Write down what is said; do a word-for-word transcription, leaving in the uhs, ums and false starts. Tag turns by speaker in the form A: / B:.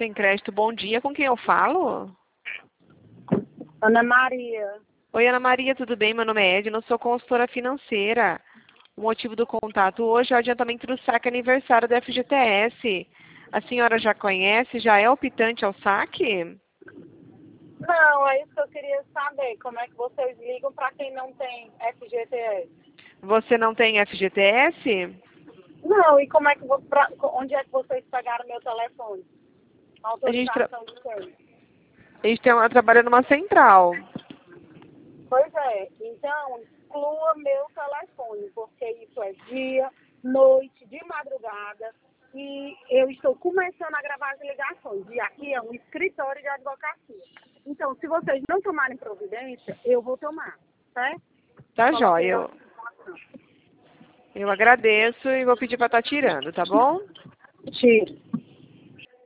A: Sem crédito, bom dia. Com quem eu falo?
B: Ana Maria.
A: Oi, Ana Maria, tudo bem? Meu nome é Edna, eu sou consultora financeira. O motivo do contato hoje é o adiantamento do saque aniversário da F G T S. A senhora já conhece, já é optante ao saque?
B: Não, é isso que eu queria saber. Como é que vocês ligam para quem não tem F G T S?
A: Você não tem F G T S?
B: Não, e como é que vo- pra, onde é que vocês pegaram meu telefone?
A: A gente, tra
B: Autorização de quem?
A: a gente tem uma, trabalha numa central.
B: Pois é, então exclua meu telefone, porque isso é dia, noite, de madrugada, e eu estou começando a gravar as ligações. E aqui é um escritório de advocacia. Então, se vocês não tomarem providência, eu vou tomar, certo?
A: Tá
B: Coloquei
A: jóia.
B: na
A: Eu, eu agradeço e vou pedir para estar tirando, tá bom?
B: Tiro.